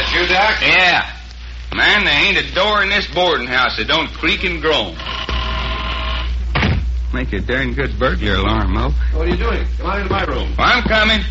That you, Doc? Yeah. Man, there ain't a door in this boarding house that don't creak and groan. Make a darn good burglar alarm, Mo. What are you doing? Come on into my room. Well, I'm coming.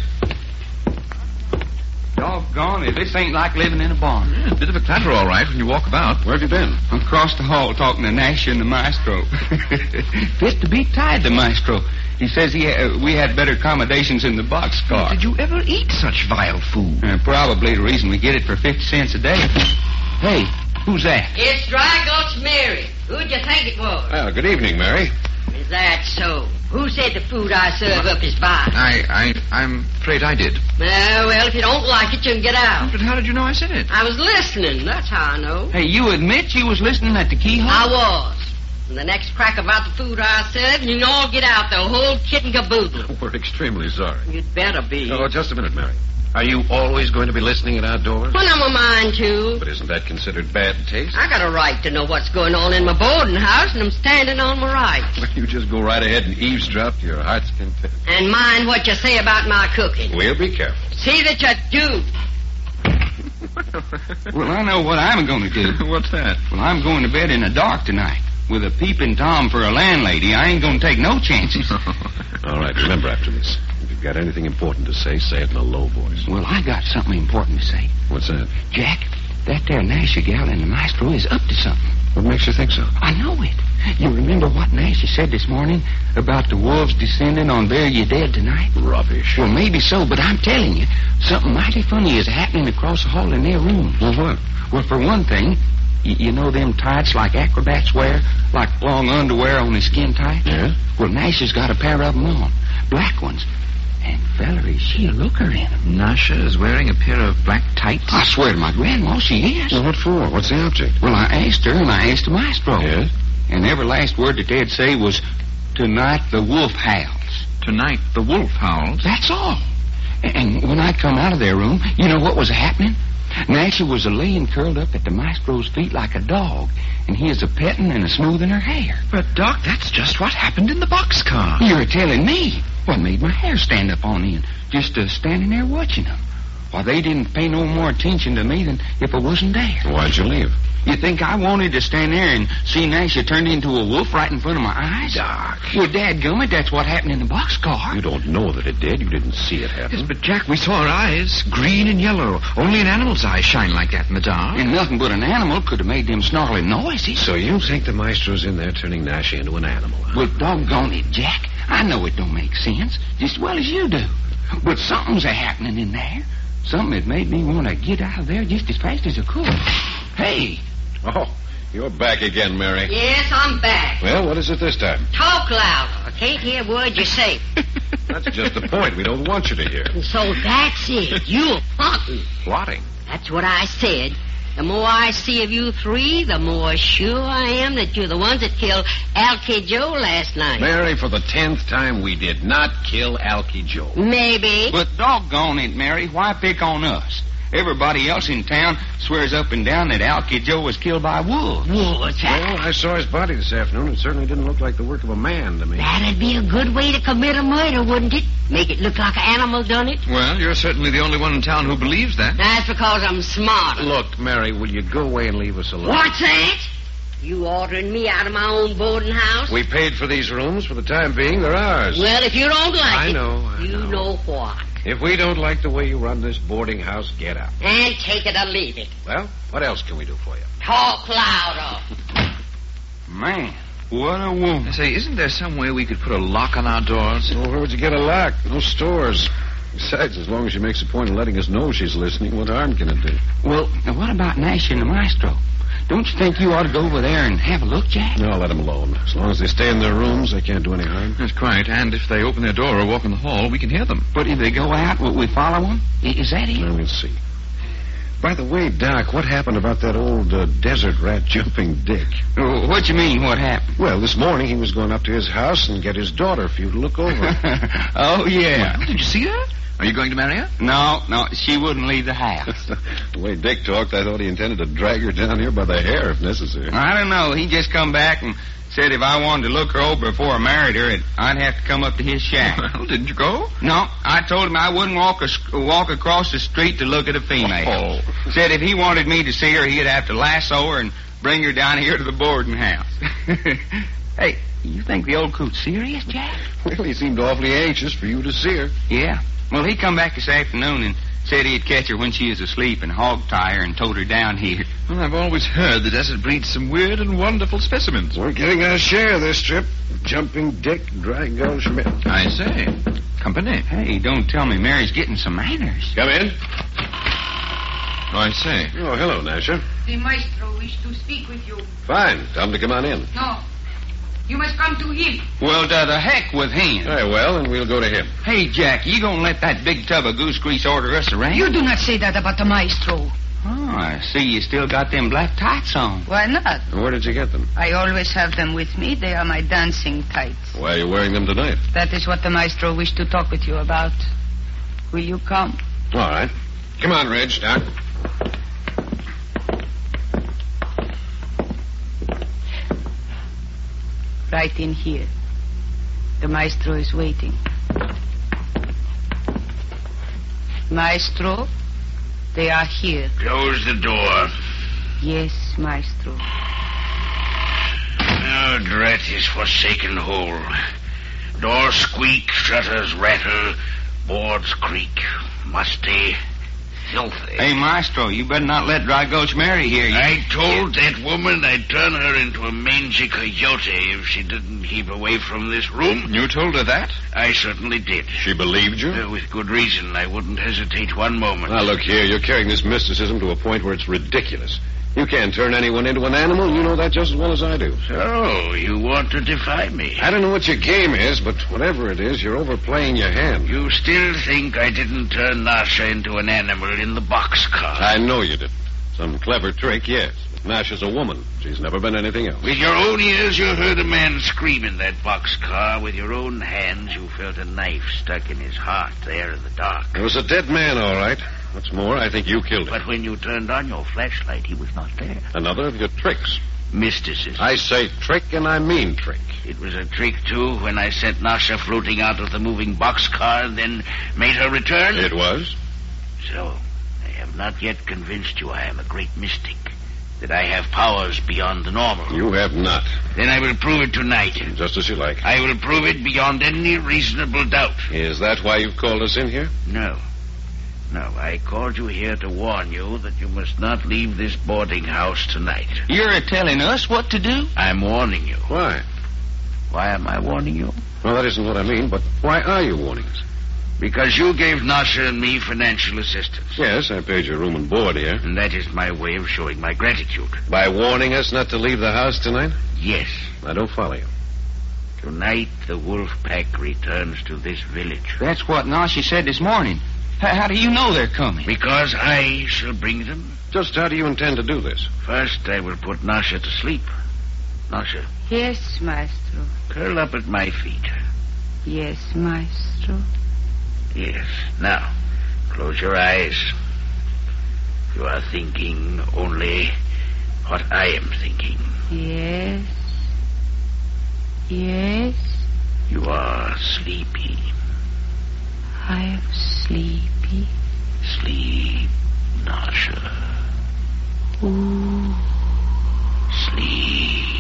Doggone it, this ain't like living in a barn. Yeah, a bit of a clatter, all right, when you walk about. Where have you been? I'm across the hall talking to Nash and the maestro. Fit to be tied, the maestro. He says we had better accommodations in the boxcar. Did you ever eat such vile food? Probably the reason we get it for 50 cents a day. Hey, who's that? It's Dry Gulch Mary. Who'd you think it was? Well, good evening, Mary. Is that so? Who said the food I serve up is vile? I'm afraid I did. Well, if you don't like it, you can get out. But how did you know I said it? I was listening. That's how I know. Hey, you admit you was listening at the keyhole? I was. And the next crack about the food I serve, you can all get out the whole kit and caboodle. We're extremely sorry. You'd better be. Oh, just a minute, Mary. Are you always going to be listening at outdoors? When I'm a mind to. But isn't that considered bad taste? I got a right to know what's going on in my boarding house, and I'm standing on my rights. Well, you just go right ahead and eavesdrop to your heart's content. And mind what you say about my cooking. We'll be careful. See that you do. Well, I know what I'm going to do. What's that? Well, I'm going to bed in the dark tonight. With a peeping Tom for a landlady, I ain't going to take no chances. All right, remember after this. If you've got anything important to say it in a low voice. Well, I got something important to say. What's that? Jack, that there Nasher gal and the maestro is up to something. What makes you think so? I know it. You remember what Nasher said this morning about the wolves descending on Bury You Dead tonight? Rubbish. Well, maybe so, but I'm telling you, something mighty funny is happening across the hall in their rooms. Well, what? Well, for one thing, you know them tights like acrobats wear? Like long underwear on his skin tight? Yeah? Well, Nasher's got a pair of them on. Black ones. And Valerie, she a looker in them. Nasha is wearing a pair of black tights? I swear to my grandma, she is. Well, what for? What's the object? Well, I asked her, and I asked the maestro. Yes? And every last word that they'd say was, "Tonight the wolf howls." Tonight the wolf howls? That's all. And when I come out of their room, you know what was happening? Nasha was a-laying curled up at the maestro's feet like a dog, and he is a-petting and a-smoothing her hair. But, Doc, that's just what happened in the boxcar. You're telling me? What made my hair stand up on end, just standing there watching them? Why, they didn't pay no more attention to me than if I wasn't there. Why'd you leave? You think I wanted to stand there and see Nasha turned into a wolf right in front of my eyes? Doc. Well, dadgummit, that's what happened in the boxcar. You don't know that it did. You didn't see it happen. Yes, but, Jack, we saw her eyes, green and yellow. Only an animal's eyes shine like that in the dark. And nothing but an animal could have made them snarling noises. So you think the maestro's in there turning Nasha into an animal, huh? Well, doggone it, Jack. I know it don't make sense, just as well as you do. But something's a-happening in there. Something that made me want to get out of there just as fast as I could. Hey. Oh, you're back again, Mary. Yes, I'm back. Well, what is it this time? Talk louder. I can't hear a word you say. That's just the point. We don't want you to hear. And so that's it. You're plotting. Plotting? That's what I said. The more I see of you three, the more sure I am that you're the ones that killed Alky Joe last night. Mary, for the 10th time, we did not kill Alky Joe. Maybe. But doggone it, Mary, why pick on us? Everybody else in town swears up and down that Alky Joe was killed by wolves. Wolves, huh? Well, I saw his body this afternoon. It certainly didn't look like the work of a man to me. That'd be a good way to commit a murder, wouldn't it? Make it look like an animal done it? Well, you're certainly the only one in town who believes that. That's because I'm smart. Look, Mary, will you go away and leave us alone? What's that? You ordering me out of my own boarding house? We paid for these rooms. For the time being, they're ours. Well, if you don't like I it, know. you know what. If we don't like the way you run this boarding house, get out. And take it or leave it. Well, what else can we do for you? Talk louder. Man, what a woman. I say, isn't there some way we could put a lock on our doors? Well, where would you get a lock? No stores. Besides, as long as she makes a point of letting us know she's listening, what harm can it do? Well, what about Nash and the maestro? Don't you think you ought to go over there and have a look, Jack? No, let them alone. As long as they stay in their rooms, they can't do any harm. That's quite. And if they open their door or walk in the hall, we can hear them. But if they go out, will we follow them? Is that it? Now, we'll see. By the way, Doc, what happened about that old desert rat jumping Dick? What you mean, what happened? Well, this morning he was going up to his house and get his daughter for you to look over. Oh, yeah. Well, did you see her? Are you going to marry her? No, she wouldn't leave the house. The way Dick talked, I thought he intended to drag her down here by the hair if necessary. I don't know. He just come back and said if I wanted to look her over before I married her, I'd have to come up to his shack. Well, didn't you go? No, I told him I wouldn't walk across the street to look at a female. Oh. Said if he wanted me to see her, he'd have to lasso her and bring her down here to the boarding house. Hey, you think the old coot's serious, Jack? Well, he seemed awfully anxious for you to see her. Yeah. Well, he come back this afternoon and said he'd catch her when she was asleep and hog-tie her and tote her down here. Well, I've always heard the desert breeds some weird and wonderful specimens. We're getting our share this trip. Jumping Dick, Dry Gulch Schmidt. I say. Company. Hey, don't tell me Mary's getting some manners. Come in. Oh, I say. Oh, hello, Nasha. The maestro wishes to speak with you. Fine. Tell him to come on in. No. You must come to him. Well, to the heck with him. Very well, and we'll go to him. Hey, Jack, you gonna let that big tub of goose grease order us around? You do not say that about the maestro. Oh, I see you still got them black tights on. Why not? Where did you get them? I always have them with me. They are my dancing tights. Why are you wearing them tonight? That is what the maestro wished to talk with you about. Will you come? All right. Come on, Reg, Doc. Right in here. The maestro is waiting. Maestro, they are here. Close the door. Yes, maestro. Oh, drat his forsaken hole. Doors squeak, shutters rattle, boards creak. Musty, filthy. Hey, Maestro, you better not let Dry Gulch Mary hear you. I told that woman I'd turn her into a mangy coyote if she didn't keep away from this room. You told her that? I certainly did. She believed you? With good reason. I wouldn't hesitate one moment. Now, look here. You're carrying this mysticism to a point where it's ridiculous. You can't turn anyone into an animal. You know that just as well as I do. So, you want to defy me? I don't know what your game is, but whatever it is, you're overplaying your hand. You still think I didn't turn Nasha into an animal in the boxcar? I know you didn't. Some clever trick, yes. But Nasha's a woman. She's never been anything else. With your own ears, you heard a man scream in that boxcar. With your own hands, you felt a knife stuck in his heart there in the dark. It was a dead man, all right. What's more, I think you killed him. But when you turned on your flashlight, he was not there. Another of your tricks. Mysticism. I say trick, and I mean trick. It was a trick, too, when I sent Nasha floating out of the moving boxcar and then made her return? It was. So, I have not yet convinced you I am a great mystic, that I have powers beyond the normal. You have not. Then I will prove it tonight. Just as you like. I will prove it beyond any reasonable doubt. Is that why you've called us in here? No. No, I called you here to warn you that you must not leave this boarding house tonight. You're telling us what to do? I'm warning you. Why? Why am I warning you? Well, that isn't what I mean, but why are you warning us? Because you gave Nasha and me financial assistance. Yes, I paid your room and board here. And that is my way of showing my gratitude. By warning us not to leave the house tonight? Yes. I don't follow you. Tonight, the wolf pack returns to this village. That's what Nasha said this morning. How do you know they're coming? Because I shall bring them. Just how do you intend to do this? First, I will put Nasha to sleep. Nasha. Yes, maestro. Curl up at my feet. Yes, maestro. Yes. Now, close your eyes. You are thinking only what I am thinking. Yes. Yes. You are sleepy. I am sleepy. Sleep, Nasha. Ooh. Sleep.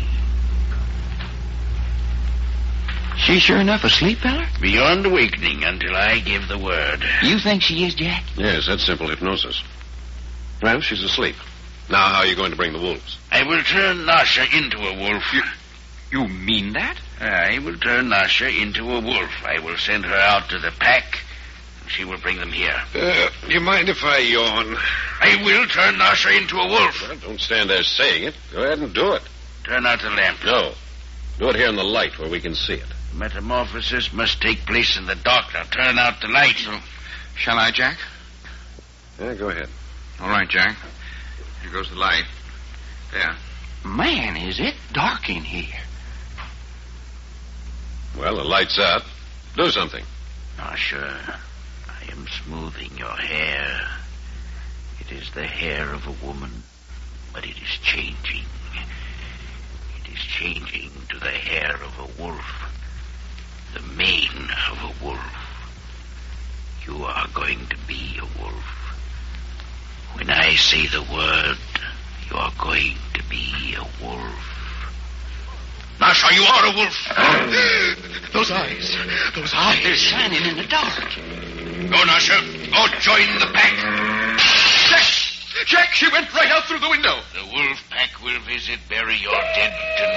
She sure enough asleep, fella? Beyond awakening until I give the word. You think she is, Jack? Yes, that's simple hypnosis. Well, she's asleep. Now, how are you going to bring the wolves? I will turn Nasha into a wolf. You mean that? I will turn Nasha into a wolf. I will send her out to the pack, and she will bring them here. You mind if I yawn? I will turn Nasha into a wolf. Well, don't stand there saying it. Go ahead and do it. Turn out the lamp. No. Do it here in the light where we can see it. Metamorphosis must take place in the dark. Now turn out the light. Shall I, Jack? Yeah, go ahead. All right, Jack. Here goes the light. There. Man, is it dark in here. Well, the light's out. Do something. Nasha, am smoothing your hair. It is the hair of a woman, but it is changing. It is changing to the hair of a wolf, the mane of a wolf. You are going to be a wolf. When I say the word, you are going to be a wolf. Nasha, you are a wolf. Those eyes. They're shining in the dark. Go, Nasha. Go join the pack. Jack, she went right out through the window. The wolf pack will visit bury your dead tonight.